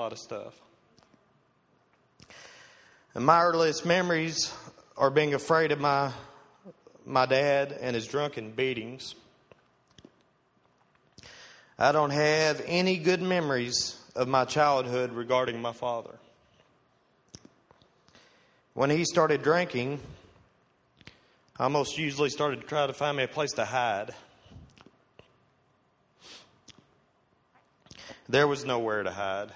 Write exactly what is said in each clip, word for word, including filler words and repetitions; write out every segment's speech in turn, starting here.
lot of stuff. And my earliest memories are being afraid of my my dad and his drunken beatings. I don't have any good memories of my childhood regarding my father. When he started drinking, I almost usually started to try to find me a place to hide. There was nowhere to hide.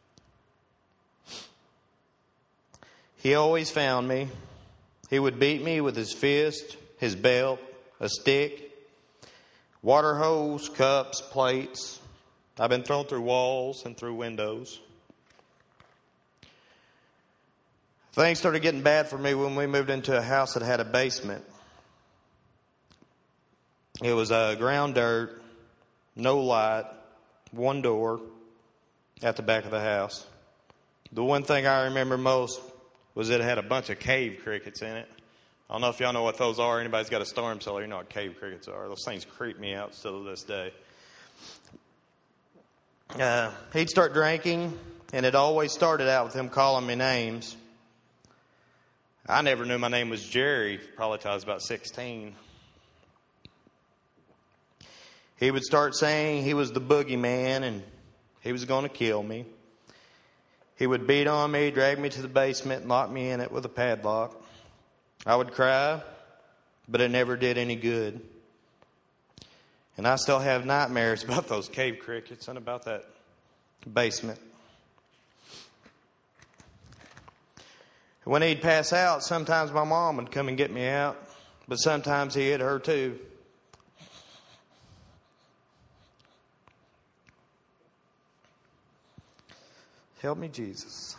He always found me. He would beat me with his fist, his belt, a stick, water hose, cups, plates. I've been thrown through walls and through windows. Things started getting bad for me when we moved into a house that had a basement. It was uh, ground dirt, no light, one door at the back of the house. The one thing I remember most was that it had a bunch of cave crickets in it. I don't know if y'all know what those are. Anybody's got a storm cellar, you know what cave crickets are. Those things creep me out still to this day. Uh, he'd start drinking, and it always started out with him calling me names. I never knew my name was Jerry, probably till I was about sixteen. He would start saying he was the boogeyman and he was going to kill me. He would beat on me, drag me to the basement, and lock me in it with a padlock. I would cry, but it never did any good. And I still have nightmares about those cave crickets and about that basement. When he'd pass out, sometimes my mom would come and get me out, but sometimes he hit her too. Help me, Jesus.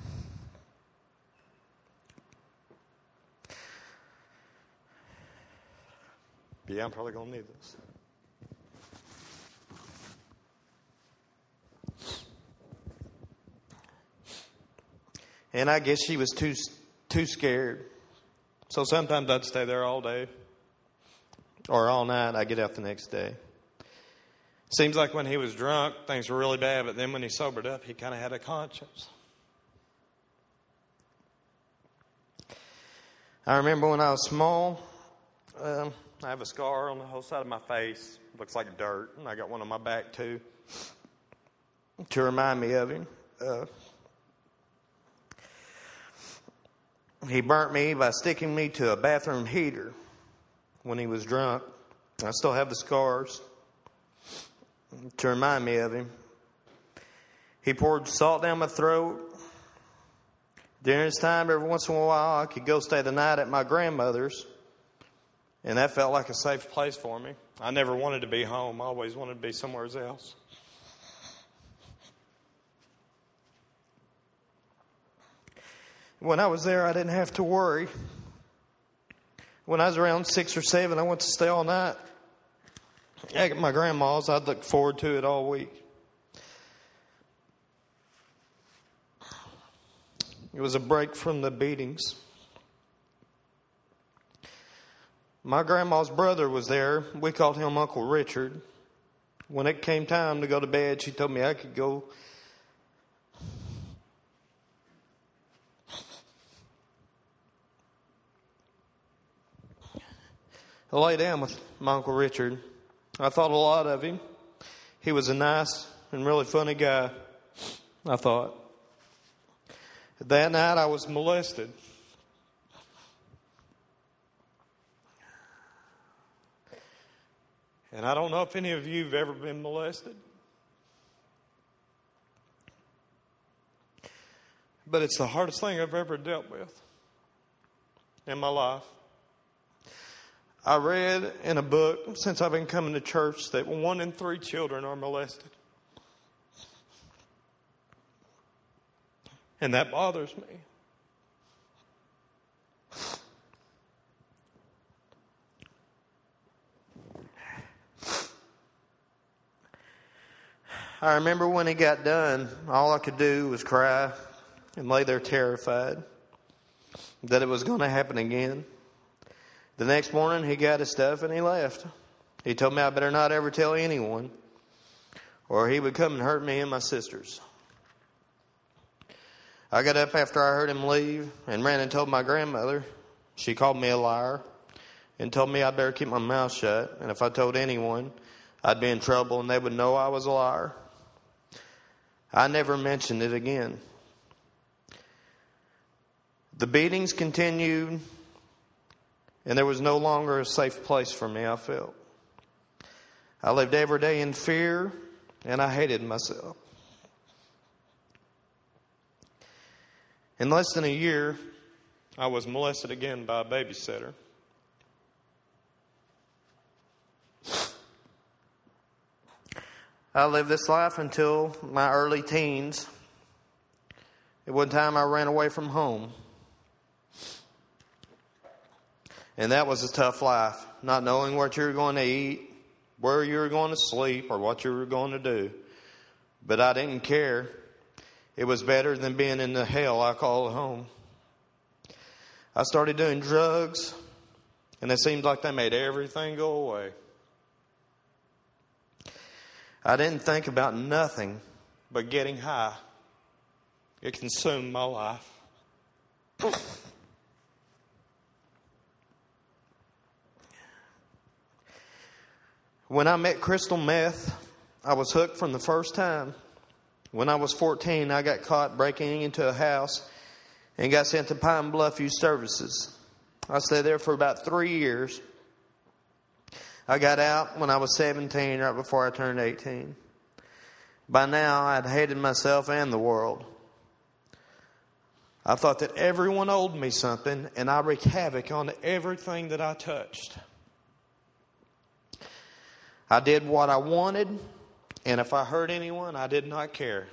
Yeah, I'm probably going to need this. And I guess she was too too scared. So sometimes I'd stay there all day. Or all night. I'd get out the next day. Seems like when he was drunk, things were really bad. But then when he sobered up, he kind of had a conscience. I remember when I was small, um, I have a scar on the whole side of my face. It looks like dirt. And I got one on my back too. To remind me of him. Uh, He burnt me by sticking me to a bathroom heater when he was drunk. I still have the scars to remind me of him. He poured salt down my throat. During his time, every once in a while, I could go stay the night at my grandmother's. And that felt like a safe place for me. I never wanted to be home. I always wanted to be somewhere else. When I was there, I didn't have to worry. When I was around six or seven, I went to stay all night at my grandma's. I'd look forward to it all week. It was a break from the beatings. My grandma's brother was there. We called him Uncle Richard. When it came time to go to bed, she told me I could go I lay down with my Uncle Richard. I thought a lot of him. He was a nice and really funny guy, I thought. That night I was molested. And I don't know if any of you have ever been molested. But it's the hardest thing I've ever dealt with in my life. I read in a book, since I've been coming to church, that one in three children are molested. And that bothers me. I remember when he got done, all I could do was cry and lay there terrified that it was going to happen again. The next morning, he got his stuff and he left. He told me I better not ever tell anyone, or he would come and hurt me and my sisters. I got up after I heard him leave and ran and told my grandmother. She called me a liar and told me I'd better keep my mouth shut. And if I told anyone, I'd be in trouble and they would know I was a liar. I never mentioned it again. The beatings continued, and there was no longer a safe place for me, I felt. I lived every day in fear, and I hated myself. In less than a year, I was molested again by a babysitter. I lived this life until my early teens. At one time, I ran away from home. And that was a tough life, not knowing what you were going to eat, where you were going to sleep, or what you were going to do. But I didn't care. It was better than being in the hell I call home. I started doing drugs, and it seemed like they made everything go away. I didn't think about nothing but getting high. It consumed my life. When I met crystal meth, I was hooked from the first time. When I was fourteen, I got caught breaking into a house and got sent to Pine Bluff Youth Services. I stayed there for about three years. I got out when I was seventeen, right before I turned eighteen. By now, I'd hated myself and the world. I thought that everyone owed me something, and I wreaked havoc on everything that I touched. I did what I wanted, and if I hurt anyone, I did not care.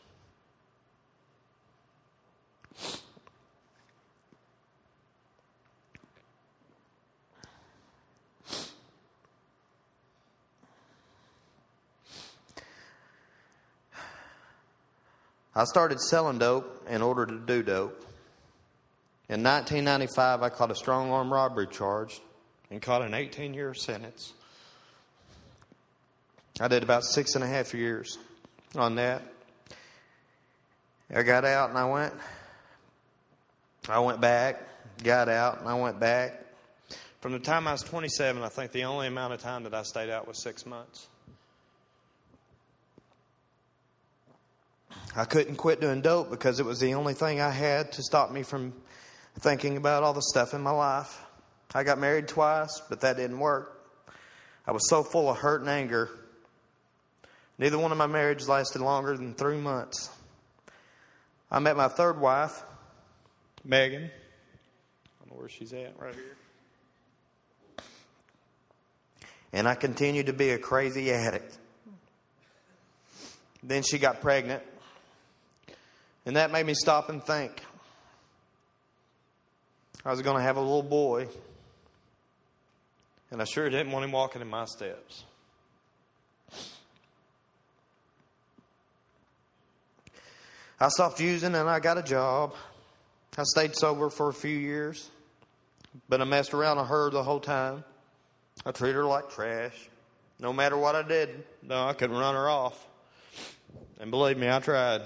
I started selling dope in order to do dope. In nineteen ninety-five, I caught a strong arm robbery charge and caught an eighteen-year sentence. I did about six and a half years on that. I got out and I went. I went back, got out, and I went back. From the time I was twenty-seven, I think the only amount of time that I stayed out was six months. I couldn't quit doing dope because it was the only thing I had to stop me from thinking about all the stuff in my life. I got married twice, but that didn't work. I was so full of hurt and anger. Neither one of my marriages lasted longer than three months. I met my third wife, Megan. I don't know where she's at, right here. And I continued to be a crazy addict. Then she got pregnant. And that made me stop and think. I was going to have a little boy. And I sure didn't want him walking in my steps. I stopped using and I got a job. I stayed sober for a few years. But I messed around with her the whole time. I treated her like trash. No matter what I did, no, I couldn't run her off. And believe me, I tried.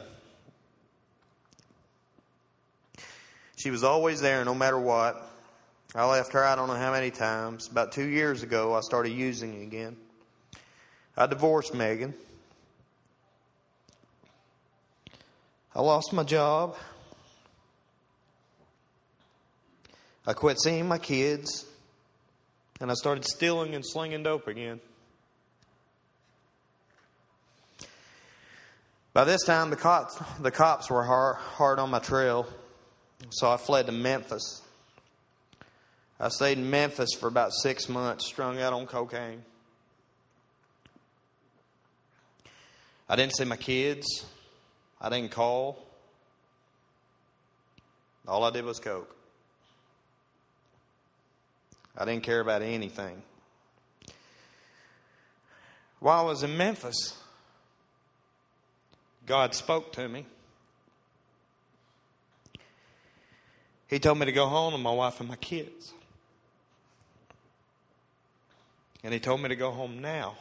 She was always there no matter what. I left her I don't know how many times. About two years ago, I started using again. I divorced Megan. I lost my job. I quit seeing my kids. And I started stealing and slinging dope again. By this time, the cops, the cops were hard, hard on my trail. So I fled to Memphis. I stayed in Memphis for about six months, strung out on cocaine. I didn't see my kids. I didn't call. All I did was coke. I didn't care about anything. While I was in Memphis, God spoke to me. He told me to go home to my wife and my kids. And he told me to go home now.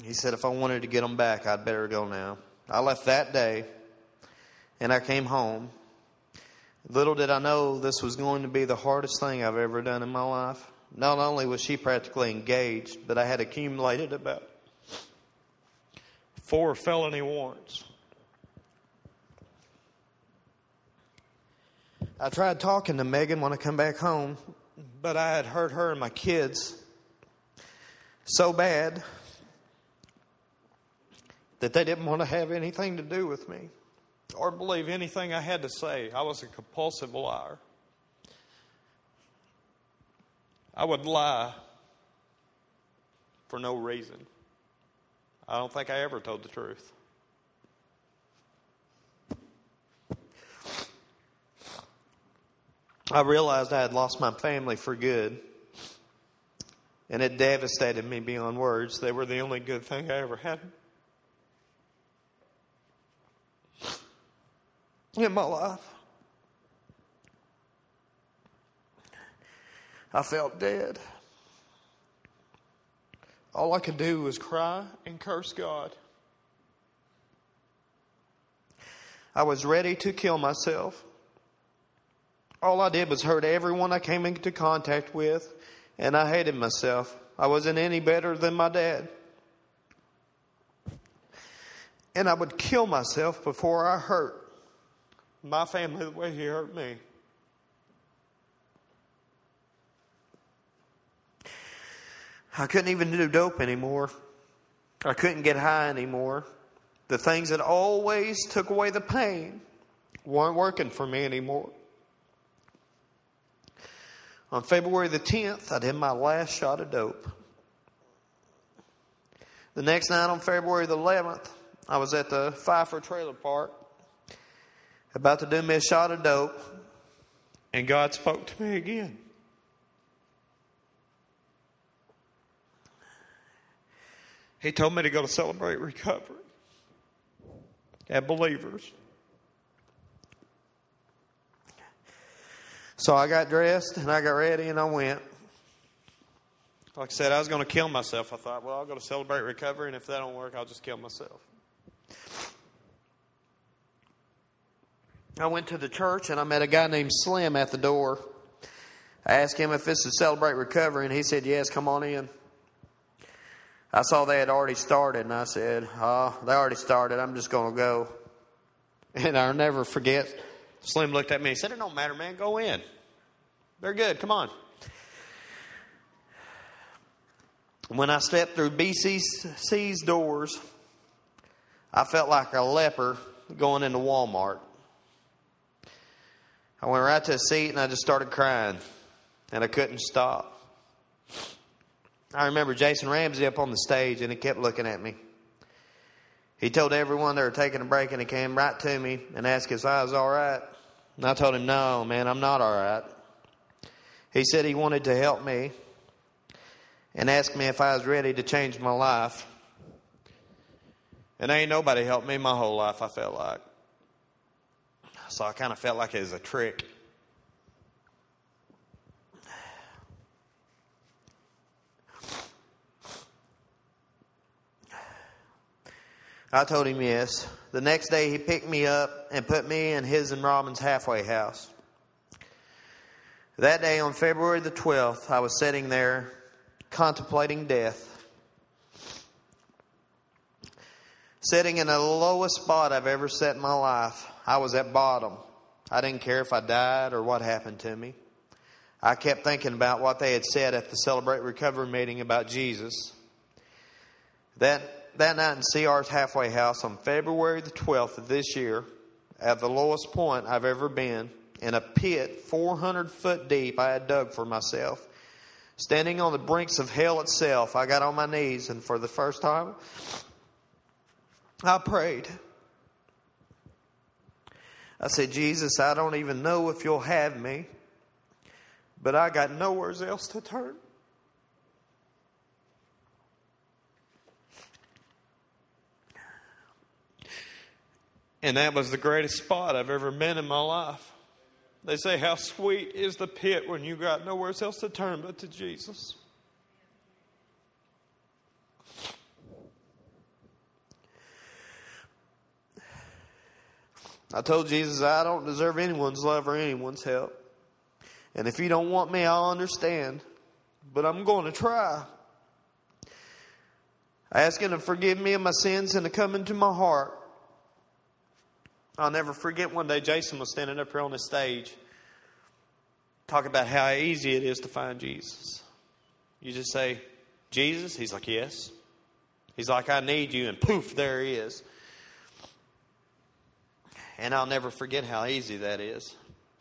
He said if I wanted to get them back, I'd better go now. I left that day, and I came home. Little did I know this was going to be the hardest thing I've ever done in my life. Not only was she practically engaged, but I had accumulated about four felony warrants. I tried talking to Megan when I come back home, but I had hurt her and my kids so bad that they didn't want to have anything to do with me or believe anything I had to say. I was a compulsive liar. I would lie for no reason. I don't think I ever told the truth. I realized I had lost my family for good, and it devastated me beyond words. They were the only good thing I ever had in my life. I felt dead. All I could do was cry and curse God. I was ready to kill myself. All I did was hurt everyone I came into contact with, and I hated myself. I wasn't any better than my dad. And I would kill myself before I hurt my family the way he hurt me. I couldn't even do dope anymore. I couldn't get high anymore. The things that always took away the pain weren't working for me anymore. On February the tenth, I did my last shot of dope. The next night on February the eleventh, I was at the Pfeiffer Trailer Park about to do me a shot of dope, and God spoke to me again. He told me to go to Celebrate Recovery at Believers. So I got dressed and I got ready and I went. Like I said, I was going to kill myself. I thought, well, I'll go to Celebrate Recovery, and if that don't work, I'll just kill myself. I went to the church and I met a guy named Slim at the door. I asked him if this is Celebrate Recovery, and he said, yes, come on in. I saw they had already started, and I said, oh, they already started. I'm just going to go. And I'll never forget, Slim looked at me and said, it don't matter, man. Go in. They're good. Come on. When I stepped through B C C's doors, I felt like a leper going into Walmart. I went right to a seat and I just started crying, and I couldn't stop. I remember Jason Ramsey up on the stage, and he kept looking at me. He told everyone they were taking a break, and he came right to me and asked if I was all right. And I told him, no, man, I'm not all right. He said he wanted to help me and asked me if I was ready to change my life. And ain't nobody helped me my whole life, I felt like. So I kind of felt like it was a trick. I told him yes. The next day he picked me up and put me in his and Robin's halfway house. That day on February the twelfth, I was sitting there contemplating death. Sitting in the lowest spot I've ever sat in my life. I was at bottom. I didn't care if I died or what happened to me. I kept thinking about what they had said at the Celebrate Recovery meeting about Jesus. That That night in C R's halfway house on February the twelfth of this year, at the lowest point I've ever been, in a pit four hundred foot deep I had dug for myself. Standing on the brinks of hell itself, I got on my knees, and for the first time, I prayed. I said, Jesus, I don't even know if you'll have me, but I got nowhere else to turn. And that was the greatest spot I've ever been in my life. They say, how sweet is the pit when you got nowhere else to turn but to Jesus. I told Jesus I don't deserve anyone's love or anyone's help. And if you don't want me, I'll understand. But I'm going to try. I ask Him to forgive me of my sins and to come into my heart. I'll never forget one day Jason was standing up here on the stage talking about how easy it is to find Jesus. You just say, Jesus? He's like, yes. He's like, I need you. And poof, there He is. And I'll never forget how easy that is.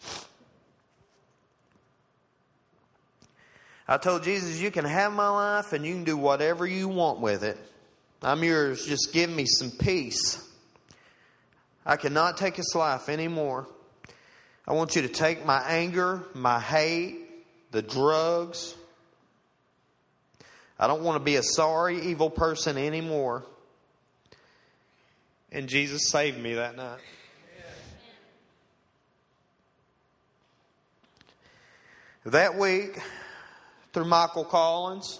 I told Jesus, you can have my life and you can do whatever you want with it. I'm yours. Just give me some peace. I cannot take this life anymore. I want you to take my anger, my hate, the drugs. I don't want to be a sorry, evil person anymore. And Jesus saved me that night. That week, through Michael Collins,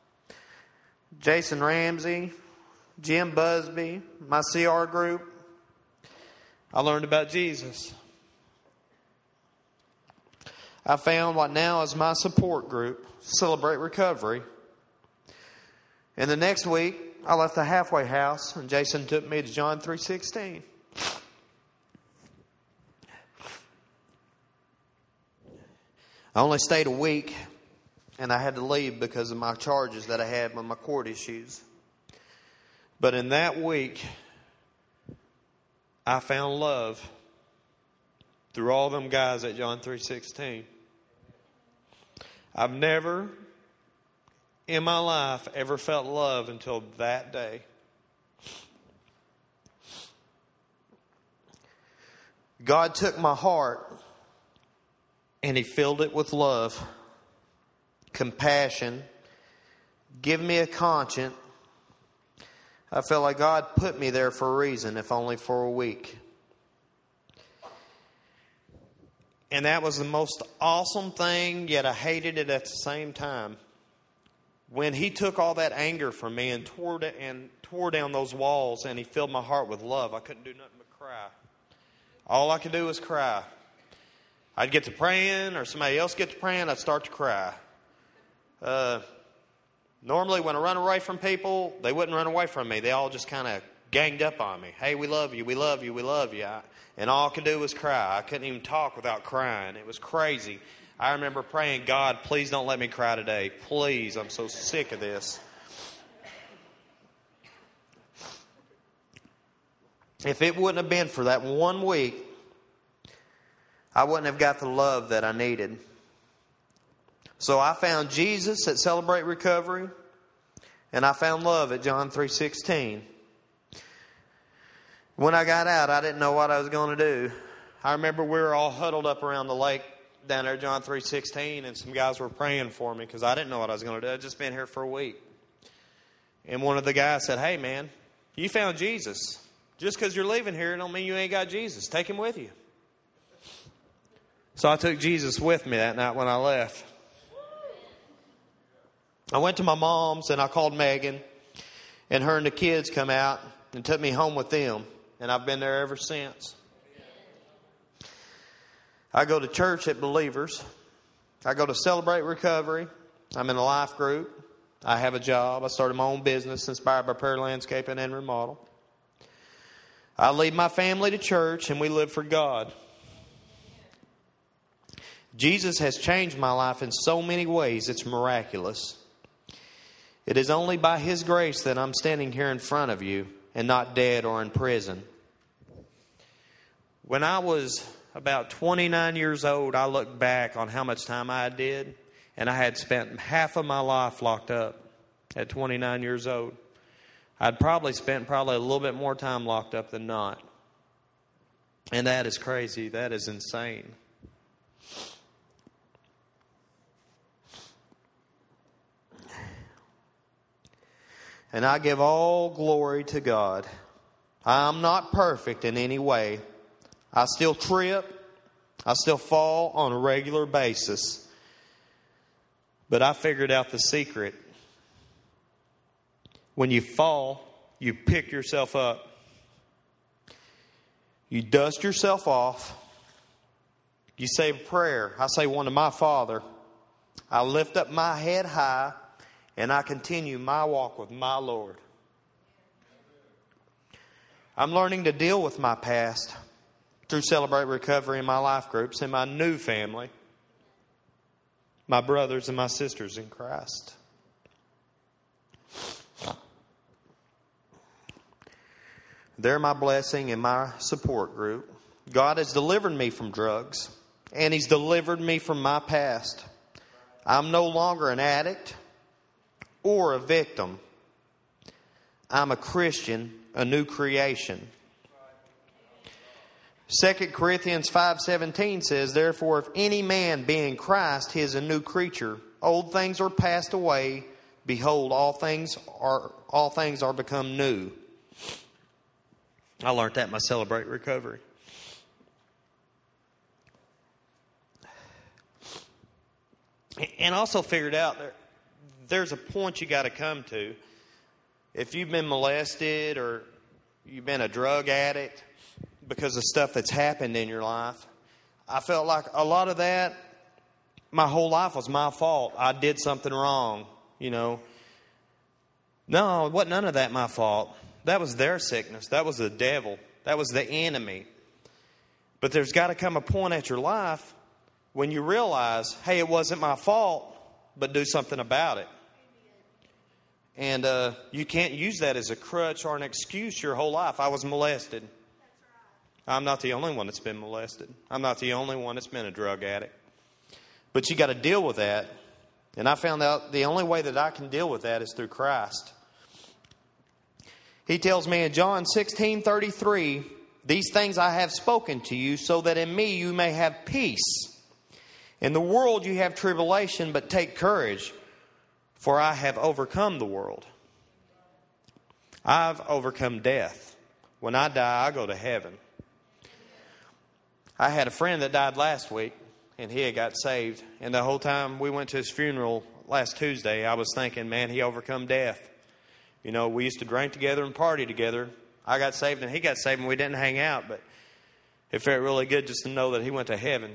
Jason Ramsey, Jim Busby, my C R group, I learned about Jesus. I found what now is my support group, Celebrate Recovery. And the next week, I left the halfway house and Jason took me to John three sixteen. I only stayed a week and I had to leave because of my charges that I had with my court issues. But in that week, I found love through all them guys at John three sixteen. I've never in my life ever felt love until that day. God took my heart and He filled it with love, compassion, give me a conscience. I felt like God put me there for a reason, if only for a week. And that was the most awesome thing, yet I hated it at the same time. When He took all that anger from me and tore, and tore down those walls and He filled my heart with love, I couldn't do nothing but cry. All I could do was cry. I'd get to praying or somebody else get to praying, I'd start to cry. Uh, normally when I run away from people, they wouldn't run away from me. They all just kind of ganged up on me. Hey, we love you, we love you, we love you. I, and all I could do was cry. I couldn't even talk without crying. It was crazy. I remember praying, God, please don't let me cry today. Please, I'm so sick of this. If it wouldn't have been for that one week, I wouldn't have got the love that I needed. So I found Jesus at Celebrate Recovery, and I found love at John three sixteen. When I got out, I didn't know what I was going to do. I remember we were all huddled up around the lake down there at John three sixteen, and some guys were praying for me because I didn't know what I was going to do. I'd just been here for a week. And one of the guys said, hey, man, you found Jesus. Just because you're leaving here don't mean you ain't got Jesus. Take Him with you. So I took Jesus with me that night when I left. I went to my mom's and I called Megan, and her and the kids come out and took me home with them. And I've been there ever since. I go to church at Believers. I go to Celebrate Recovery. I'm in a life group. I have a job. I started my own business, Inspired by Prayer, Landscaping, and Remodel. I lead my family to church, and we live for God. Jesus has changed my life in so many ways, it's miraculous. It is only by His grace that I'm standing here in front of you and not dead or in prison. When I was about twenty-nine years old, I looked back on how much time I did, and I had spent half of my life locked up at twenty-nine years old. I'd probably spent probably a little bit more time locked up than not. And that is crazy. That is insane. And I give all glory to God. I'm not perfect in any way. I still trip. I still fall on a regular basis. But I figured out the secret. When you fall, you pick yourself up. You dust yourself off. You say a prayer. I say one to my Father. I lift up my head high and I continue my walk with my Lord. I'm learning to deal with my past through Celebrate Recovery in my life groups and my new family, my brothers and my sisters in Christ. They're my blessing and my support group. God has delivered me from drugs, and He's delivered me from my past. I'm no longer an addict or a victim. I'm a Christian, a new creation. Second Corinthians five seventeen says, therefore, if any man be in Christ, he is a new creature. Old things are passed away. Behold, all things are all things are become new. I learned that in my Celebrate Recovery. And also figured out there, there's a point you got to come to. If you've been molested or you've been a drug addict because of stuff that's happened in your life, I felt like a lot of that, my whole life was my fault. I did something wrong, you know. No, it wasn't none of that my fault. That was their sickness. That was the devil. That was the enemy. But there's got to come a point at your life when you realize, hey, it wasn't my fault, but do something about it. And uh, you can't use that as a crutch or an excuse your whole life. I was molested. I'm not the only one that's been molested. I'm not the only one that's been a drug addict. But you got to deal with that. And I found out the only way that I can deal with that is through Christ. He tells me in John sixteen thirty-three, these things I have spoken to you so that in me you may have peace. In the world you have tribulation, but take courage, for I have overcome the world. I've overcome death. When I die, I go to heaven. I had a friend that died last week, and he had got saved. And the whole time we went to his funeral last Tuesday, I was thinking, man, he overcome death. You know, we used to drink together and party together. I got saved and he got saved and we didn't hang out, but it felt really good just to know that he went to heaven.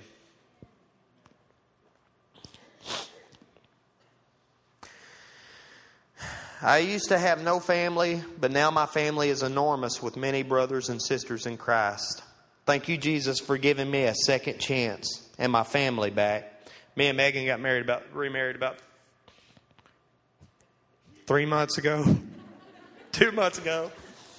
I used to have no family, but now my family is enormous with many brothers and sisters in Christ. Thank you, Jesus, for giving me a second chance and my family back. Me and Megan got married about remarried about three months ago. Two months ago.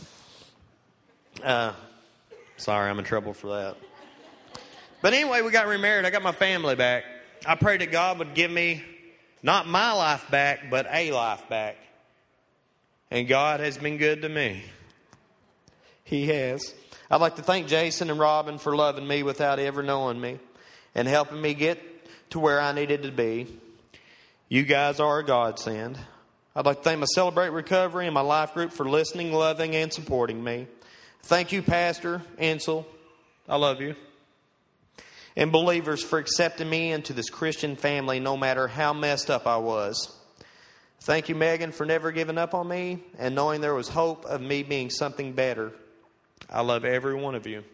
Uh, sorry, I'm in trouble for that. But anyway, we got remarried. I got my family back. I prayed that God would give me not my life back, but a life back. And God has been good to me. He has. I'd like to thank Jason and Robin for loving me without ever knowing me and helping me get to where I needed to be. You guys are a godsend. I'd like to thank my Celebrate Recovery and my life group for listening, loving, and supporting me. Thank you, Pastor Ansel. I love you. And believers for accepting me into this Christian family no matter how messed up I was. Thank you, Megan, for never giving up on me and knowing there was hope of me being something better. I love every one of you.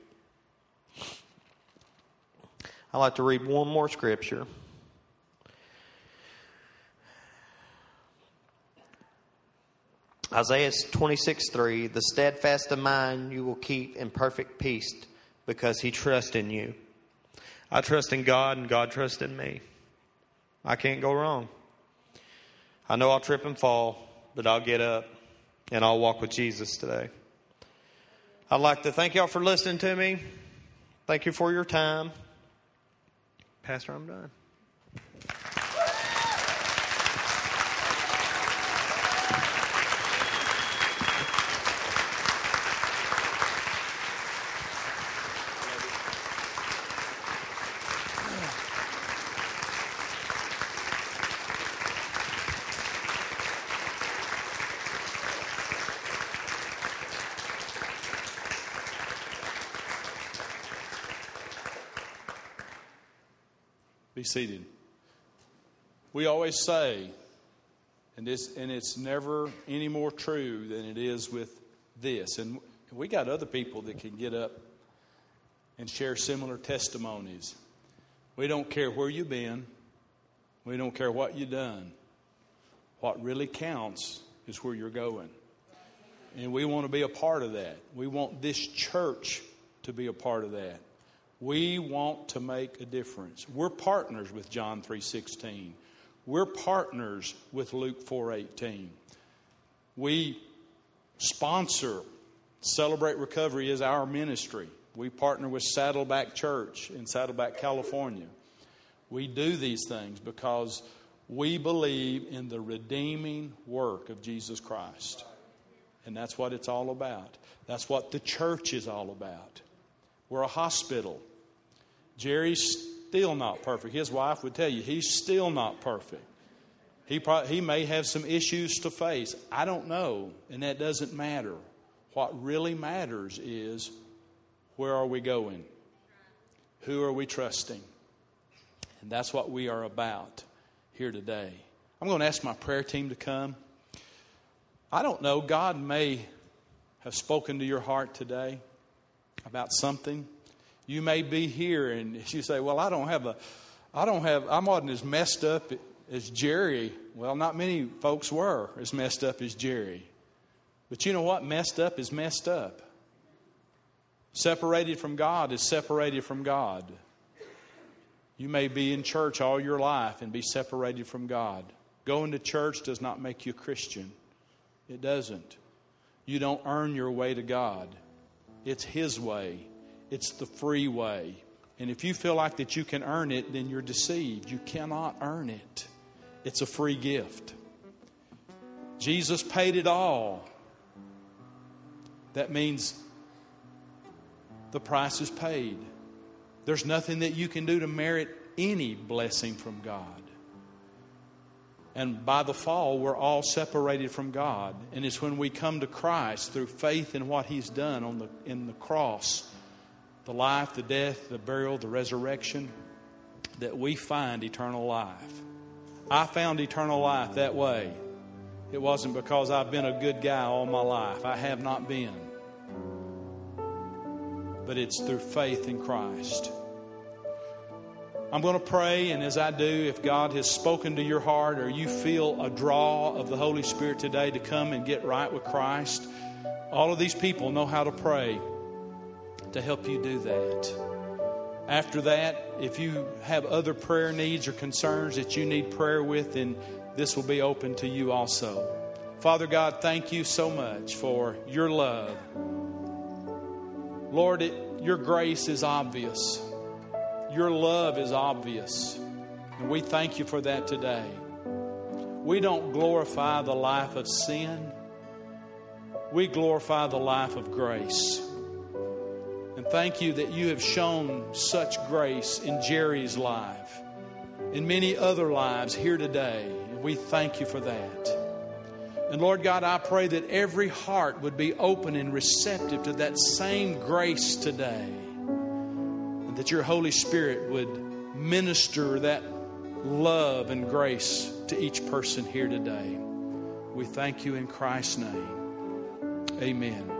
I'd like to read one more scripture. Isaiah twenty-six three, the steadfast of mind you will keep in perfect peace because he trusts in you. I trust in God and God trusts in me. I can't go wrong. I know I'll trip and fall, but I'll get up and I'll walk with Jesus today. I'd like to thank y'all for listening to me. Thank you for your time. Pastor, I'm done. Be seated. We always say, and this, and it's never any more true than it is with this. And we got other people that can get up and share similar testimonies. We don't care where you've been. We don't care what you've done. What really counts is where you're going. And we want to be a part of that. We want this church to be a part of that. We want to make a difference. We're partners with John three sixteen. We're partners with Luke four eighteen. We sponsor Celebrate Recovery is our ministry. We partner with Saddleback Church in Saddleback, California. We do these things because we believe in the redeeming work of Jesus Christ. And that's what it's all about. That's what the church is all about. We're a hospital. Jerry's still not perfect. His wife would tell you he's still not perfect. He probably, he may have some issues to face. I don't know, and that doesn't matter. What really matters is, where are we going? Who are we trusting? And that's what we are about here today. I'm going to ask my prayer team to come. I don't know, God may have spoken to your heart today about something. You may be here and you say, well, I don't have a, I don't have, I'm not as messed up as Jerry. Well, not many folks were as messed up as Jerry. But you know what? Messed up is messed up. Separated from God is separated from God. You may be in church all your life and be separated from God. Going to church does not make you a Christian. It doesn't. You don't earn your way to God. It's His way. It's the free way. And if you feel like that you can earn it, then you're deceived. You cannot earn it. It's a free gift. Jesus paid it all. That means the price is paid. There's nothing that you can do to merit any blessing from God. And by the fall, we're all separated from God. And it's when we come to Christ through faith in what He's done on the in the cross, the life, the death, the burial, the resurrection, that we find eternal life. I found eternal life that way. It wasn't because I've been a good guy all my life. I have not been. But it's through faith in Christ. I'm going to pray, and as I do, if God has spoken to your heart or you feel a draw of the Holy Spirit today to come and get right with Christ, all of these people know how to pray to help you do that. After that, if you have other prayer needs or concerns that you need prayer with, then this will be open to you also. Father God, thank you so much for your love. Lord, it, your grace is obvious. Your love is obvious. And we thank you for that today. We don't glorify the life of sin. We glorify the life of grace. And thank you that you have shown such grace in Jerry's life, in many other lives here today. And we thank you for that. And Lord God, I pray that every heart would be open and receptive to that same grace today. And that your Holy Spirit would minister that love and grace to each person here today. We thank you in Christ's name. Amen.